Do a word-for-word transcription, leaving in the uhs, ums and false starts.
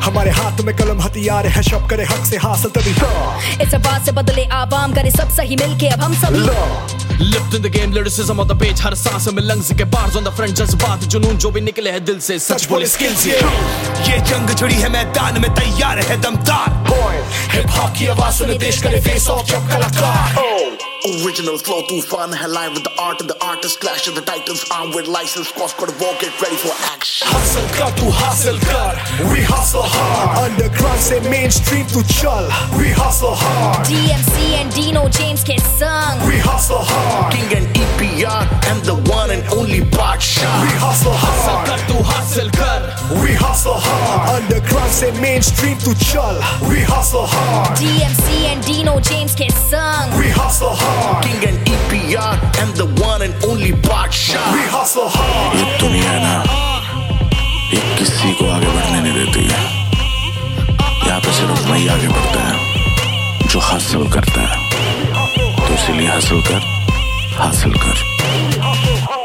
हमारे हाथ में कलम हथियार है, शब करे हक से हासिल तभी इस बात से बदले आवाम करे सब सही मिलके अब हम सब Lived in the game, lyricism on the page, हर सांस में लंग्स के bars on the front, जज्बात जुनून जो भी निकले है दिल से, सच बोले skills ये ये जंग जुड़ी है मैदान में, तैयार है दमदार हिप हॉप की आवाज सुने देश करे फेस ऑफ जब कलाकार Original flow तूफान है live with the art and the artist clash of the titans armed with license cross code war get ready for action हासिल कर तू हासिल कर we hustle hard underground से mainstream तू चल we hustle hard D M C and Dino James के संग we hustle hard King and E P R and the one and only Badsha we hustle hard कर तू हासिल कर we hustle hard underground से mainstream तू चल we hustle hard D M C and Dino James के संग we hustle hard King and E P R and the one and only Badsha we hustle hard ये दुनिया ना ये किसी को आगे बढ़ने नहीं देती है, यहाँ पे सिर्फ वही आगे बढ़ता है जो हासिल करता है, तो इसीलिए हासिल कर हासिल कर